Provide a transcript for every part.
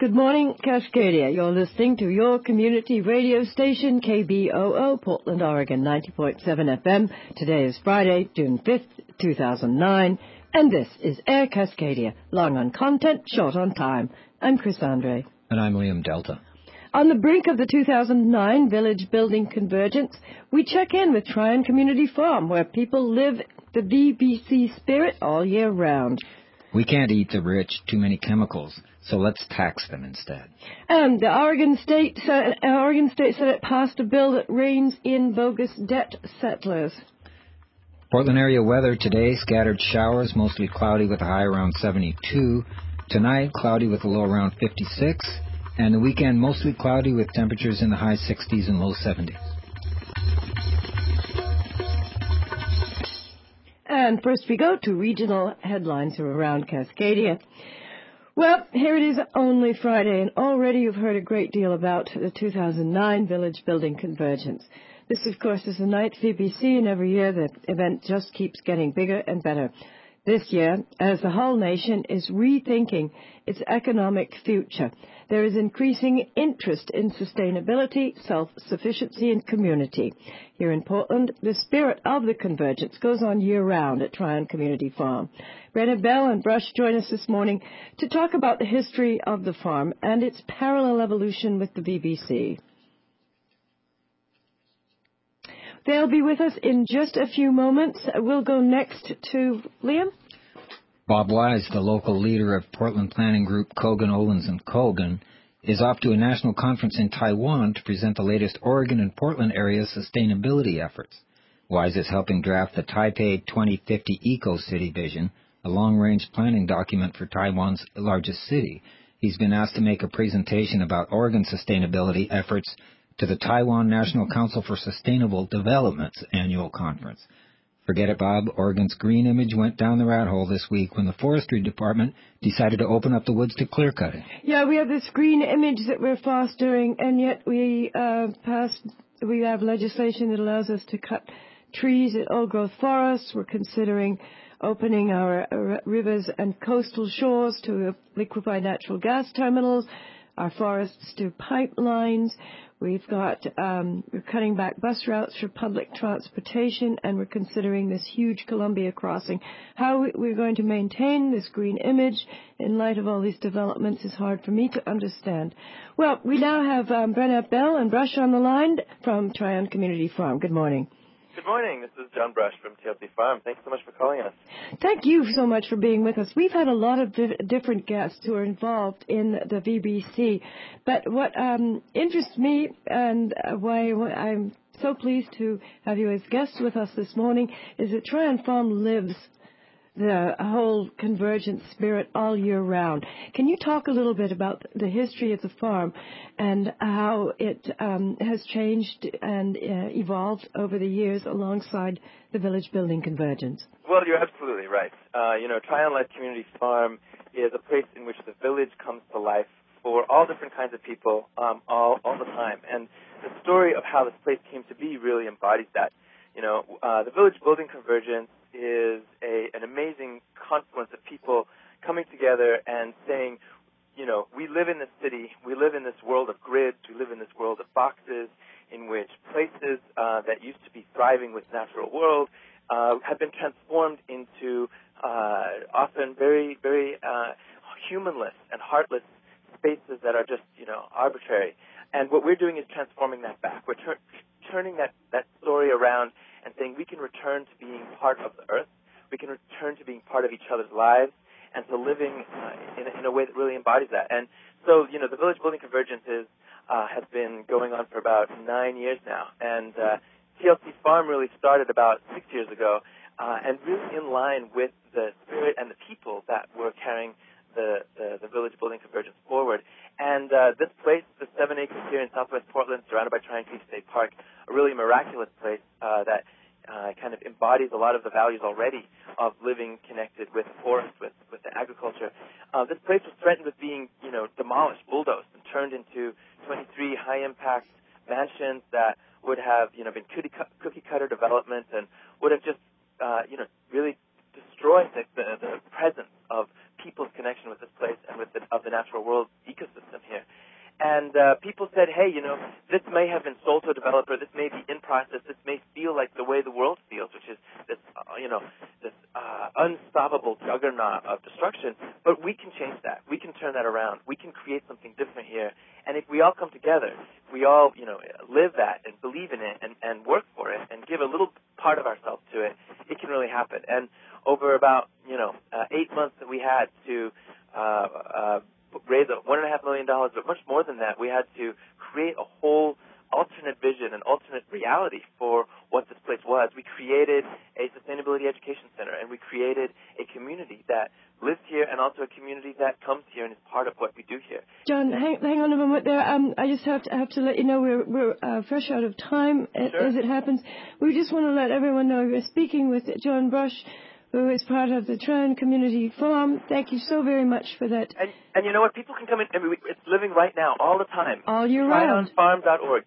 Good morning, Cascadia. You're listening to your community radio station, KBOO, Portland, Oregon, 90.7 FM. Today is Friday, June 5th, 2009, and this is Air Cascadia. Long on content, short on time. I'm Chris Andre. And I'm Liam Delta. On the brink of the 2009 Village Building Convergence, we check in with Tryon Community Farm, where people live the VBC spirit all year round. We can't eat the rich, too many chemicals, so let's tax them instead. And the Oregon State Senate passed a bill that reins in bogus debt settlers. Portland area weather today, scattered showers, mostly cloudy with a high around 72. Tonight, cloudy with a low around 56. And the weekend, mostly cloudy with temperatures in the high 60s and low 70s. And first we go to regional headlines from around Cascadia. Well, here it is only Friday, and already you've heard a great deal about the 2009 Village Building Convergence. This, of course, is the 9th VBC, and every year the event just keeps getting bigger and better. This year, as the whole nation is rethinking its economic future, there is increasing interest in sustainability, self-sufficiency, and community. Here in Portland, the spirit of the convergence goes on year-round at Tryon Community Farm. Brenna Bell and Brush join us this morning to talk about the history of the farm and its parallel evolution with the VBC. They'll be with us in just a few moments. We'll go next to Liam. Bob Wise, the local leader of Portland Planning Group Kogan, Olens & Kogan, is off to a national conference in Taiwan to present the latest Oregon and Portland area sustainability efforts. Wise is helping draft the Taipei 2050 Eco-City Vision, a long-range planning document for Taiwan's largest city. He's been asked to make a presentation about Oregon sustainability efforts to the Taiwan National Council for Sustainable Development's annual conference. Forget it, Bob. Oregon's green image went down the rat hole this week when the Forestry Department decided to open up the woods to clear cutting. Yeah, we have this green image that we're fostering, and yet we have legislation that allows us to cut trees at old-growth forests. We're considering opening our rivers and coastal shores to liquefied natural gas terminals, our forests to pipelines. We've got, we're cutting back bus routes for public transportation, and we're considering this huge Columbia crossing. How we're going to maintain this green image in light of all these developments is hard for me to understand. Well, we now have Brenna Bell and Brush on the line from Tryon Community Farm. Good morning. Good morning. This is John Brush from TLC Farm. Thanks so much for calling us. Thank you so much for being with us. We've had a lot of different guests who are involved in the VBC, but what interests me and why I'm so pleased to have you as guests with us this morning is that Tryon Farm lives the whole convergent spirit all year round. Can you talk a little bit about the history of the farm and how it has changed and evolved over the years alongside the Village Building Convergence? Well, you're absolutely right. Tryon-led Community Farm is a place in which the village comes to life for all different kinds of people all the time. And the story of how this place came to be really embodies that. The Village Building Convergence is an amazing confluence of people coming together and saying, we live in this city, we live in this world of grids, we live in this world of boxes in which places that used to be thriving with natural world have been transformed into often very, very humanless and heartless spaces that are just, arbitrary. And what we're doing is transforming that back. We're turning that story around and saying we can return to being part of the earth, we can return to being part of each other's lives, and to living in a way that really embodies that. And so, the Village Building Convergence has been going on for about 9 years now. And TLC Farm really started about 6 years ago, and really in line with the spirit and the people that were carrying the Village Building Convergence forward. And this place, the 7 acres here in southwest Portland, surrounded by Tryon Creek State Park, a really miraculous place that kind of embodies a lot of the values already of living connected with the forest, with the agriculture. This place was threatened with being, demolished, bulldozed, and turned into 23 high-impact mansions that would have, been cookie-cutter development and would have just, really destroyed the presence of people's connection with this place and of the natural world ecosystem. people said, hey, this may have been sold to a developer, this may be in process, this may feel like the way the world feels, which is this, this unstoppable juggernaut of destruction, but we can change that. We can turn that around. We can create something different here. And if we all come together, if we all, live that and believe in it and work for it and give a little part of ourselves to it, it can really happen. And over about, 8 months that we had to raise $1.5 million, but much more than that, we had to create a whole alternate vision, an alternate reality for what this place was. We created a sustainability education center, and we created a community that lives here and also a community that comes here and is part of what we do here. John, hang on a moment there. I just have to let you know we're fresh out of time as it happens. We just want to let everyone know we're speaking with John Brush, who is part of the Tryon Community Farm. Thank you so very much for that. And you know what? People can come in. It's living right now, all the time. All year round. TryonFarm.org,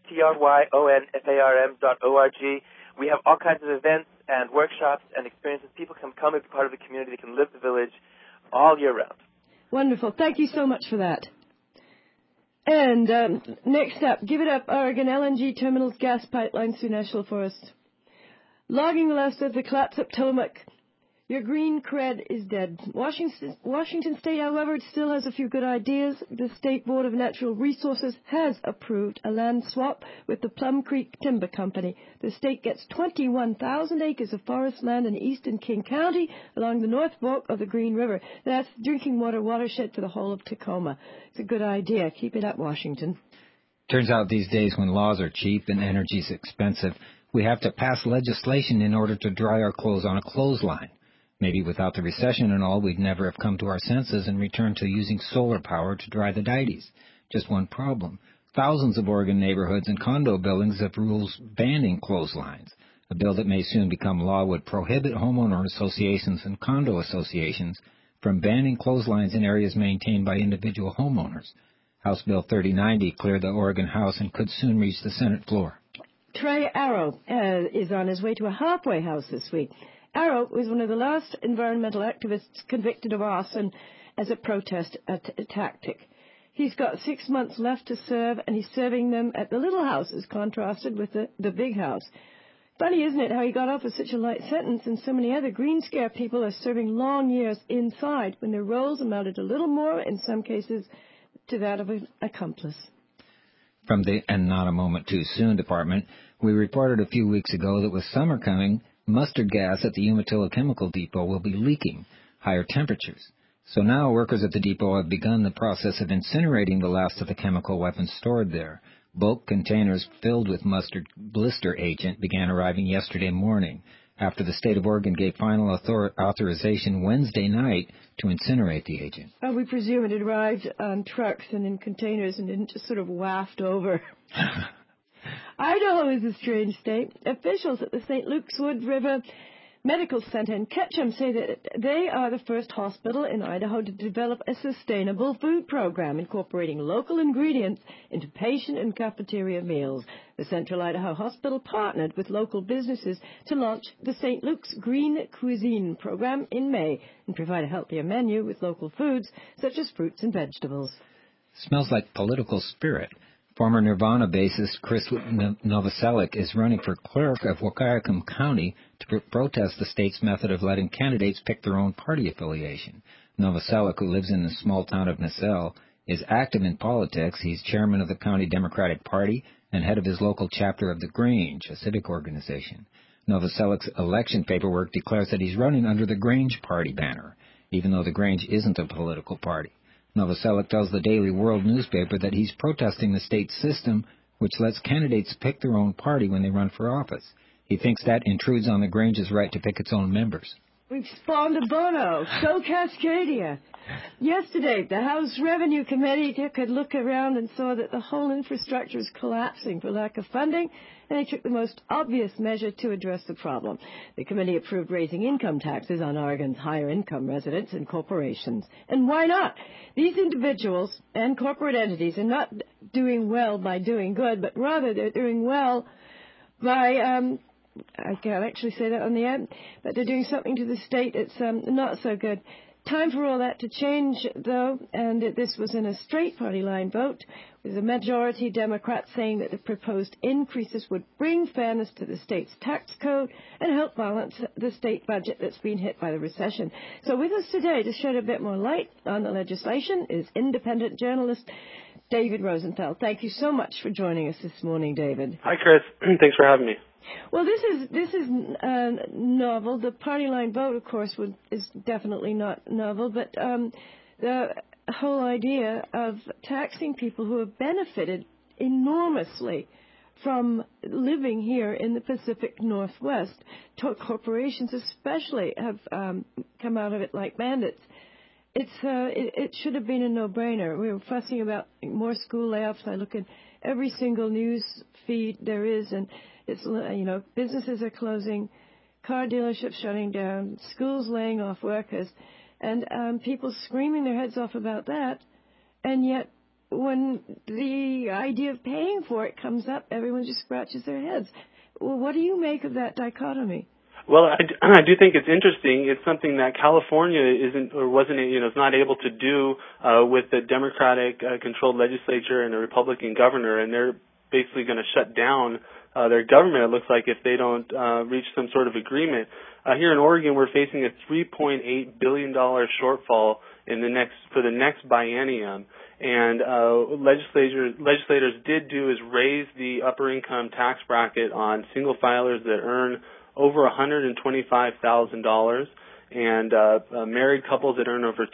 TryonFarm.org. We have all kinds of events and workshops and experiences. People can come and be part of the community. They can live the village all year round. Wonderful. Thank you so much for that. And next up, give it up, Oregon LNG terminals, gas pipelines through National Forest. Logging left of the Clatsop Tillamook. Your green cred is dead. Washington State, however, still has a few good ideas. The State Board of Natural Resources has approved a land swap with the Plum Creek Timber Company. The state gets 21,000 acres of forest land in eastern King County along the North Fork of the Green River. That's drinking water watershed for the whole of Tacoma. It's a good idea. Keep it up, Washington. Turns out these days when laws are cheap and energy's expensive, we have to pass legislation in order to dry our clothes on a clothesline. Maybe without the recession and all, we'd never have come to our senses and returned to using solar power to dry the dighties. Just one problem. Thousands of Oregon neighborhoods and condo buildings have rules banning clotheslines. A bill that may soon become law would prohibit homeowner associations and condo associations from banning clotheslines in areas maintained by individual homeowners. House Bill 3090 cleared the Oregon House and could soon reach the Senate floor. Trey Arrow is on his way to a halfway house this week. Arrow was one of the last environmental activists convicted of arson as a protest tactic. He's got 6 months left to serve, and he's serving them at the little house as contrasted with the big house. Funny, isn't it, how he got off with such a light sentence, and so many other Green Scare people are serving long years inside when their roles amounted a little more, in some cases, to that of an accomplice. From the And Not a Moment Too Soon department, we reported a few weeks ago that with summer coming, mustard gas at the Umatilla Chemical Depot will be leaking higher temperatures. So now workers at the depot have begun the process of incinerating the last of the chemical weapons stored there. Bulk containers filled with mustard blister agent began arriving yesterday morning after the state of Oregon gave final authorization Wednesday night to incinerate the agent. Oh, we presume it arrived on trucks and in containers and didn't just sort of waft over. Idaho is a strange state. Officials at the St. Luke's Wood River Medical Center in Ketchum say that they are the first hospital in Idaho to develop a sustainable food program incorporating local ingredients into patient and cafeteria meals. The Central Idaho Hospital partnered with local businesses to launch the St. Luke's Green Cuisine program in May and provide a healthier menu with local foods such as fruits and vegetables. Smells like political spirit. Former Nirvana bassist Chris Novoselic is running for clerk of Wahkiakum County to protest the state's method of letting candidates pick their own party affiliation. Novoselic, who lives in the small town of Nacelle, is active in politics. He's chairman of the County Democratic Party and head of his local chapter of the Grange, a civic organization. Novoselic's election paperwork declares that he's running under the Grange Party banner, even though the Grange isn't a political party. Novoselic tells the Daily World newspaper that he's protesting the state system, which lets candidates pick their own party when they run for office. He thinks that intrudes on the Grange's right to pick its own members. We've spawned a Bono. Go Cascadia. Yesterday, the House Revenue Committee took a look around and saw that the whole infrastructure is collapsing for lack of funding, and they took the most obvious measure to address the problem. The committee approved raising income taxes on Oregon's higher-income residents and corporations. And why not? These individuals and corporate entities are not doing well by doing good, but rather they're doing well by... I can't actually say that on the air, but they're doing something to the state that's not so good. Time for all that to change, though, and this was in a straight party line vote, with the majority Democrats saying that the proposed increases would bring fairness to the state's tax code and help balance the state budget that's been hit by the recession. So with us today to shed a bit more light on the legislation is independent journalist David Rosenfeld. Thank you so much for joining us this morning, David. Hi, Chris. Thanks for having me. Well, this is novel. The party line vote, of course, is definitely not novel, but the whole idea of taxing people who have benefited enormously from living here in the Pacific Northwest. Corporations especially have come out of it like bandits. It should have been a no-brainer. We were fussing about more school layoffs. I look at every single news feed there is, and it's, businesses are closing, car dealerships shutting down, schools laying off workers, and people screaming their heads off about that. And yet, when the idea of paying for it comes up, everyone just scratches their heads. Well, what do you make of that dichotomy? Well, I do think it's interesting. It's something that California is not able to do with the Democratic-controlled legislature and a Republican governor, and they're basically going to shut down their government, it looks like, if they don't reach some sort of agreement. Here in Oregon, we're facing a $3.8 billion shortfall for the next biennium. And legislators did do is raise the upper income tax bracket on single filers that earn over $125,000 and married couples that earn over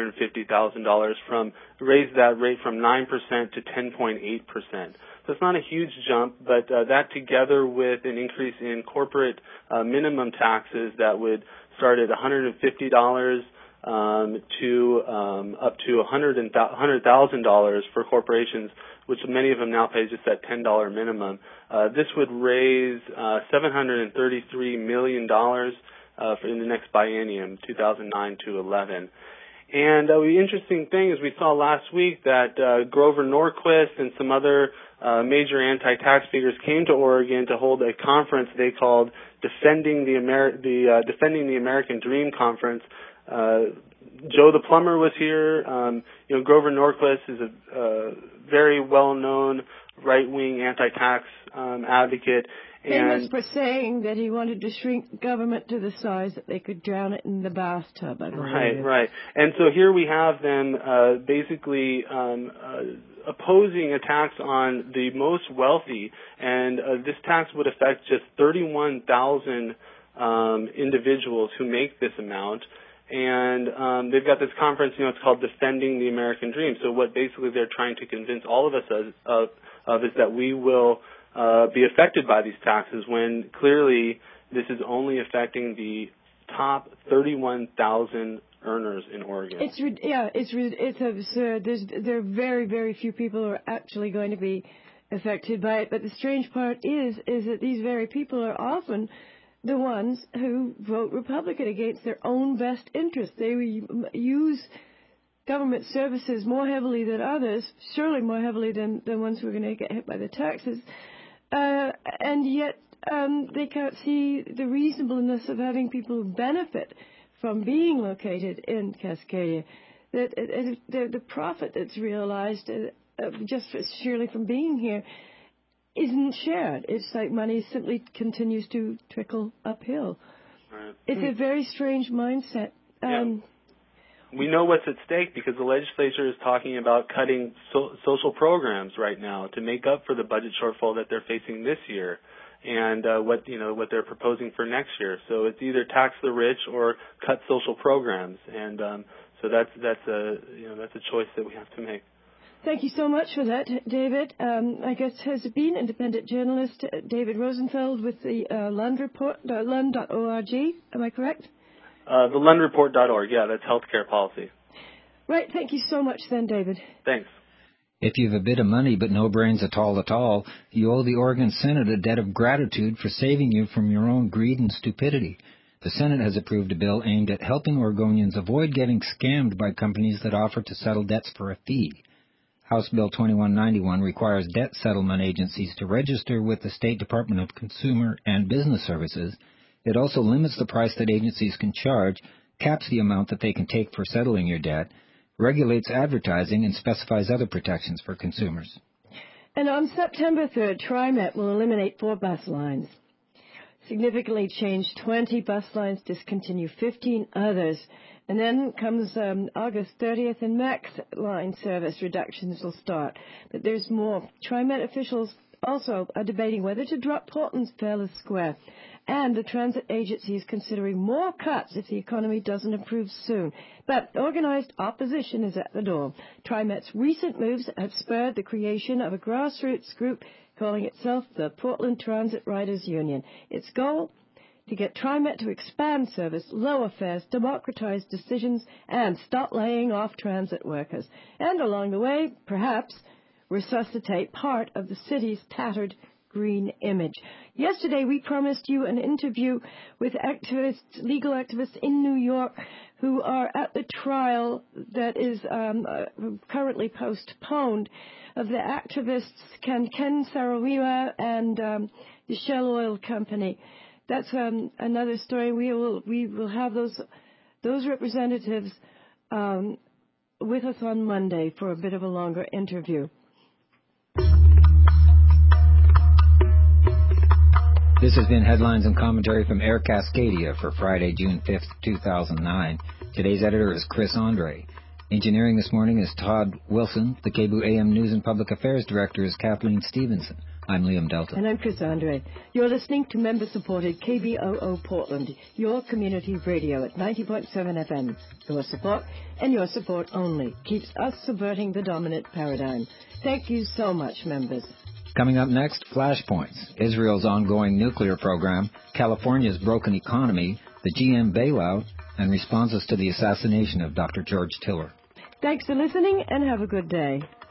$250,000 raise that rate from 9% to 10.8%. So it's not a huge jump, but that together with an increase in corporate minimum taxes that would start at $150 to up to $100,000 for corporations, which many of them now pay just that $10 minimum. This would raise $733 million in the next biennium, 2009 to 11. And the interesting thing is we saw last week that Grover Norquist and some other major anti-tax figures came to Oregon to hold a conference they called Defending the American Dream Conference. Joe the Plumber was here. Grover Norquist is a very well-known right-wing anti-tax advocate. Famous for saying that he wanted to shrink government to the size that they could drown it in the bathtub. Right. And so here we have them basically opposing a tax on the most wealthy, and this tax would affect just 31,000 individuals who make this amount. And they've got this conference, it's called Defending the American Dream. So what basically they're trying to convince all of us of is that we will be affected by these taxes when clearly this is only affecting the top 31,000 earners in Oregon. It's absurd. There are very, very few people who are actually going to be affected by it. But the strange part is that these very people are often the ones who vote Republican against their own best interest. They use government services more heavily than others, surely more heavily than the ones who are going to get hit by the taxes. And yet they can't see the reasonableness of having people who benefit from being located in Cascadia. That the profit that's realized just surely from being here isn't shared. It's like money simply continues to trickle uphill. Right. It's a very strange mindset. We know what's at stake because the legislature is talking about cutting social programs right now to make up for the budget shortfall that they're facing this year, and what they're proposing for next year. So it's either tax the rich or cut social programs, and so that's a choice that we have to make. Thank you so much for that, David. I guess has been independent journalist David Rosenfeld with the Lund Report, Lund.org. Am I correct? The LundReport.org. Yeah, that's healthcare policy. Right. Thank you so much, then, David. Thanks. If you've a bit of money but no brains at all, you owe the Oregon Senate a debt of gratitude for saving you from your own greed and stupidity. The Senate has approved a bill aimed at helping Oregonians avoid getting scammed by companies that offer to settle debts for a fee. House Bill 2191 requires debt settlement agencies to register with the State Department of Consumer and Business Services. It also limits the price that agencies can charge, caps the amount that they can take for settling your debt, regulates advertising, and specifies other protections for consumers. And on September 3rd, TriMet will eliminate 4 bus lines, significantly change 20 bus lines, discontinue 15 others. And then comes August 30th, and MAX line service reductions will start. But there's more. TriMet officials also are debating whether to drop Portland's Fairless Square. And the transit agency is considering more cuts if the economy doesn't improve soon. But organized opposition is at the door. TriMet's recent moves have spurred the creation of a grassroots group calling itself the Portland Transit Riders Union. Its goal? To get TriMet to expand service, lower fares, democratize decisions, and stop laying off transit workers. And along the way, perhaps, resuscitate part of the city's tattered green image. Yesterday, we promised you an interview with legal activists in New York who are at the trial that is currently postponed of the activists Ken Saro-Wiwa and the Shell Oil Company. That's another story. We will have those representatives with us on Monday for a bit of a longer interview. This has been Headlines and Commentary from Air Cascadia for Friday, June 5th, 2009. Today's editor is Chris Andre. Engineering this morning is Todd Wilson. The KBOO AM News and Public Affairs Director is Kathleen Stevenson. I'm Liam Delta. And I'm Chris Andre. You're listening to member-supported KBOO Portland, your community radio at 90.7 FM. Your support, and your support only, keeps us subverting the dominant paradigm. Thank you so much, members. Coming up next, Flashpoints, Israel's ongoing nuclear program, California's broken economy, the GM bailout, and responses to the assassination of Dr. George Tiller. Thanks for listening, and have a good day.